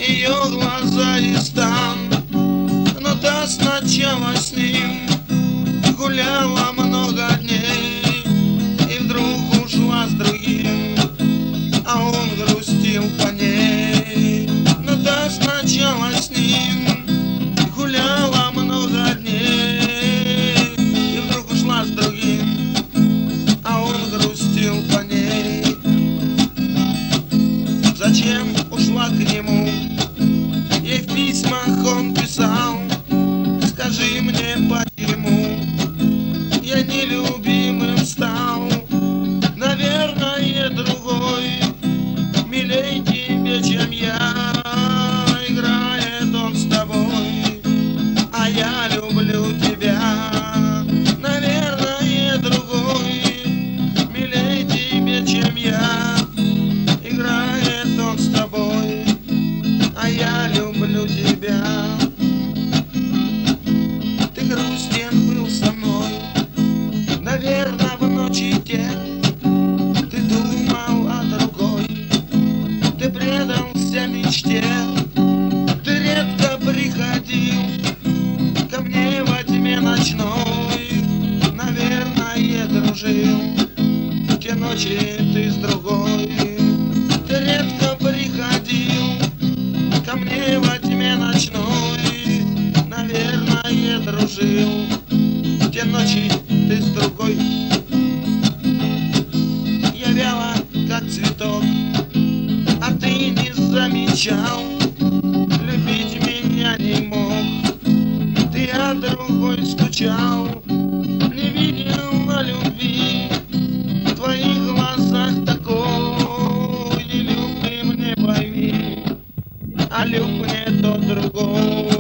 ее глаза и стан. Но та сначала с ним гуляла много дней и вдруг ушла с другим, а он грустил по ней. Но та сначала с ним гуляла много дней и вдруг ушла с другим, а он грустил по ней. Зачем ушла к нему? Ей в письмах он писал: скажи мне, почему я нелюбимым стал. Наверное, другой милей тебе, чем я. Играет он с тобой, а я люблю тебя. Наверное, другой милей тебе, чем я. Играет он с тобой, а я люблю тебя. Ты грустен был со мной, наверное, в ночи те. Ты думал о другой, ты предался мечте. Ты редко приходил ко мне во тьме ночной. Наверное, дружил в те ночи ты с другой. Ты редко приходил ко мне во тьме ночной. Наверное, дружил в те ночи ты с другой. Я вяла, как цветок, а ты не замечал. Любить меня не мог, ты о другой скучал. Не видел любви в твоих глазах такой. Не люб ты мне, пойми, а люб мне тот другой.